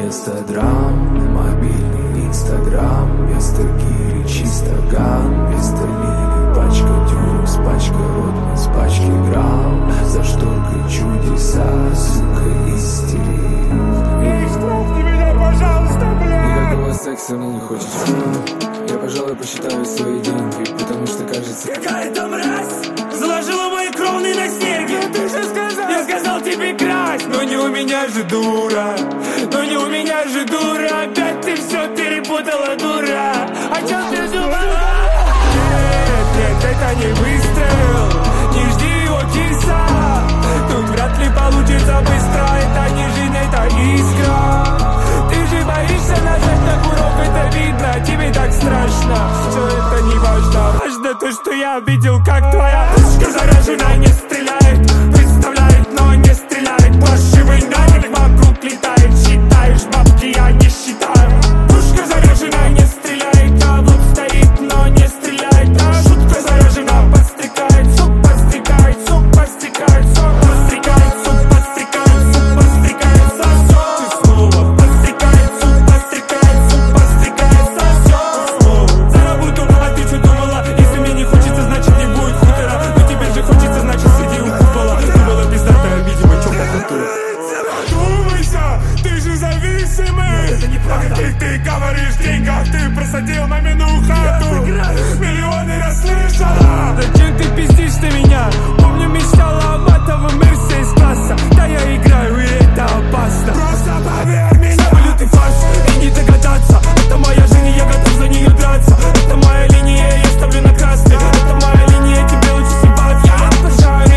вместо драм, мобильный инстаграм, вместо гири чисто ган, вместо лили пачка дюрус, пачка ротмис, пачки грамм, за шторкой чудеса, сука, истерик. Эй, штрафни меня, пожалуйста, блядь! Никакого секса мне не хочется. Я, пожалуй, посчитаю свои деньги, потому что кажется... Какая-то мразь заложила мои кровные на серьги. Ты же сказал! Я сказал тебе красть, но не у меня же дура. Но не у меня же дура. Опять ты все перепутала, дура. О чем ты думала? Нет, нет, это не выстрел. Не жди его, киса. Тут вряд ли получится быстро. Это не жизнь, это искра. Ты же боишься нажать на курок, это видно. Тебе так страшно, все это не важно. Важно то, что я видел, как твоя пушка заражена, не стреляет. Представляет, но не стреляет. Плашивый навик вокруг летает. Считаешь бабки, я не считаю. Пушка заражена, не стреляет. А вот стоит, но не стреляет. А шутка заражена, подстрекает. Сук подстрекает, сук подстрекает. Сук подстрекает, сук подстрекает. Сук подстрекает, сосет. Ты снова подстрекает, сук подстрекает. Сук подстрекает, сосет. Заработал, а ты что думала? Если мне не хочется, значит не будет хутора. Но тебе же хочется, значит сиди у купола. Думала пиздатая, видимо, чёрта культура. Думайся, ты же зависимый. Это неправда. Ты говоришь в деньгах, ты просадил мамину хату. Миллионы расслышала. Зачем ты пиздишь на меня? Помню, мечтала об матовом Мерсе из класса. Да я играю, и это опасно. Просто поверь мне. Самолеты фарс, и не догадаться. Это моя жизнь, и я готов за нее драться. Это моя линия, я ставлю на красный. Это моя линия, тебе лучше съебаться. Я обожаю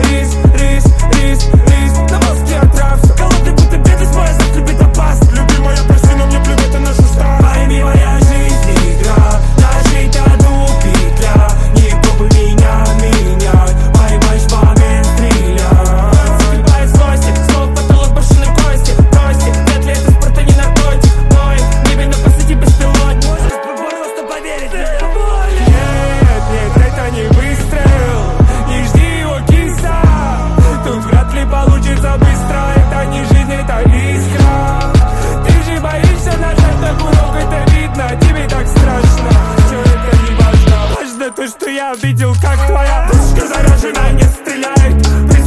рис. На мозге отрався. Голодный, будто бедность моя, завтра любит опасно. Любимая, прости, но мне плевать на нашу старость. Пойми, моя жизнь игра. Нажить одну петля. Не пробуй меня менять. Поймаешь в момент стреляй. Загибай злости, снова потолок башенной кости. Бросьте, вряд ли это спорт, а не наркотик. Ноет, небе на посади беспилотник. Можешь просто поверить, это боль. Нет, это не выстрел. Не жди его, киса. Тут вряд ли получится быстро. Это не жизнь, это искра. Ты же боишься нажать на курок, это видно. Тебе так страшно, все это не важно. Важно то, что я видел, как твоя пушка заражена, не стреляет.